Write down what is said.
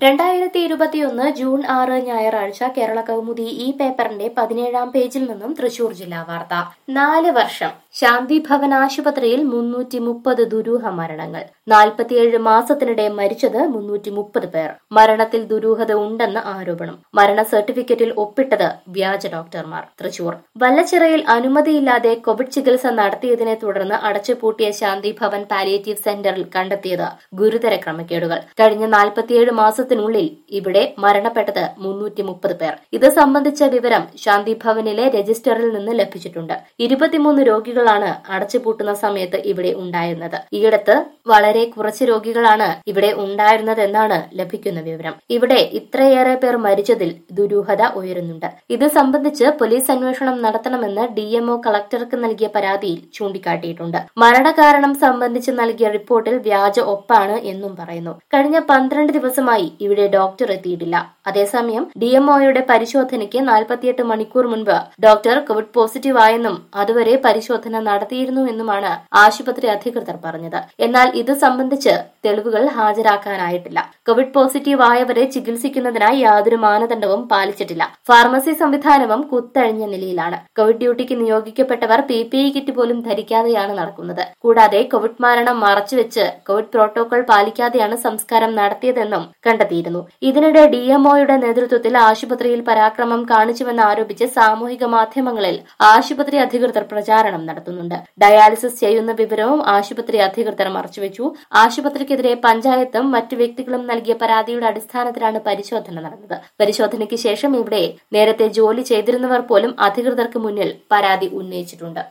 2021 June 6 ഞായറാഴ്ച കേരള കൗമുദി ഈ പേപ്പറിന്റെ 17-ാം പേജിൽ നിന്നും തൃശൂർ ജില്ലാ വാർത്ത. 4 വർഷം ശാന്തി ഭവൻ ആശുപത്രിയിൽ 330 ദുരൂഹ മരണങ്ങൾ. 47 മാസത്തിനിടെ മരിച്ചത് 330 പേർ. മരണത്തിൽ ദുരൂഹത ഉണ്ടെന്ന് ആരോപണം. മരണ സർട്ടിഫിക്കറ്റിൽ ഒപ്പിട്ടത് വ്യാജ ഡോക്ടർമാർ. തൃശൂർ വല്ലച്ചിറയിൽ അനുമതിയില്ലാതെ കോവിഡ് ചികിത്സ നടത്തിയതിനെ തുടർന്ന് അടച്ചുപൂട്ടിയ ശാന്തി ഭവൻ പാലിയേറ്റീവ് സെന്ററിൽ കണ്ടെത്തിയത് ഗുരുതര ക്രമക്കേടുകൾ. കഴിഞ്ഞ 47 മാസത്തിനുള്ളിൽ ഇവിടെ മരണപ്പെട്ടത് 330 പേർ. ഇത് സംബന്ധിച്ച വിവരം ശാന്തി ഭവനിലെ രജിസ്റ്ററിൽ നിന്ന് ലഭിച്ചിട്ടുണ്ട്. 23 രോഗികളാണ് അടച്ചുപൂട്ടുന്ന സമയത്ത് ഇവിടെ ഉണ്ടായിരുന്നത്. ഈയിടത്ത് വളരെ കുറച്ച് രോഗികളാണ് ഇവിടെ ഉണ്ടായിരുന്നതെന്നാണ് ലഭിക്കുന്ന വിവരം. ഇവിടെ ഇത്രയേറെ പേർ മരിച്ചതിൽ ദുരൂഹത ഉയരുന്നുണ്ട്. ഇത് സംബന്ധിച്ച് പോലീസ് അന്വേഷണം നടത്തണമെന്ന് DMO കളക്ടർക്ക് നൽകിയ പരാതിയിൽ ചൂണ്ടിക്കാട്ടിയിട്ടുണ്ട്. മരണകാരണം സംബന്ധിച്ച് നൽകിയ റിപ്പോർട്ടിൽ വ്യാജ ഒപ്പാണ് എന്നും പറയുന്നു. കഴിഞ്ഞ 12 ദിവസമായി ഇവിടെ ഡോക്ടർ എത്തിയിട്ടില്ല. അതേസമയം DMOയുടെ പരിശോധനയ്ക്ക് 48 മണിക്കൂർ മുൻപ് ഡോക്ടർ കോവിഡ് പോസിറ്റീവ് ആയെന്നും അതുവരെ പരിശോധന നടത്തിയിരുന്നുവെന്നുമാണ് ആശുപത്രി അധികൃതർ പറഞ്ഞത്. എന്നാൽ ഇത് സംബന്ധിച്ച് തെളിവുകൾ ഹാജരാക്കാനായിട്ടില്ല. കോവിഡ് പോസിറ്റീവ് ആയവരെ ചികിത്സിക്കുന്നതിനായി യാതൊരു മാനദണ്ഡവും പാലിച്ചിട്ടില്ല. ഫാർമസി സംവിധാനവും കുത്തഴിഞ്ഞ നിലയിലാണ്. കോവിഡ് ഡ്യൂട്ടിക്ക് നിയോഗിക്കപ്പെട്ടവർ PPE കിറ്റ് പോലും ധരിക്കാതെയാണ് നടക്കുന്നത്. കൂടാതെ കോവിഡ് മരണം മറച്ചുവെച്ച് കോവിഡ് പ്രോട്ടോകോൾ പാലിക്കാതെയാണ് സംസ്കാരം നടത്തിയതെന്നും കണ്ടെത്തിയിരുന്നു. ഇതിനിടെ DMOയുടെ നേതൃത്വത്തിൽ ആശുപത്രിയിൽ പരാക്രമം കാണിച്ചുവെന്ന് ആരോപിച്ച് സാമൂഹിക മാധ്യമങ്ങളിൽ ആശുപത്രി അധികൃതർ പ്രചാരണം നടത്തുന്നുണ്ട്. ഡയാലിസിസ് ചെയ്യുന്ന വിവരവും ആശുപത്രി അധികൃതർ മറച്ചുവെച്ചു. ആശുപത്രിക്കെതിരെ പഞ്ചായത്തും മറ്റു വ്യക്തികളും നൽകിയ പരാതിയുടെ അടിസ്ഥാനത്തിലാണ് പരിശോധന നടന്നത്. പരിശോധനയ്ക്ക് ശേഷം ഇവിടെ നേരത്തെ ജോലി ചെയ്തിരുന്നവർ പോലും അധികൃതർക്ക് മുന്നിൽ പരാതി ഉന്നയിച്ചിട്ടുണ്ട്.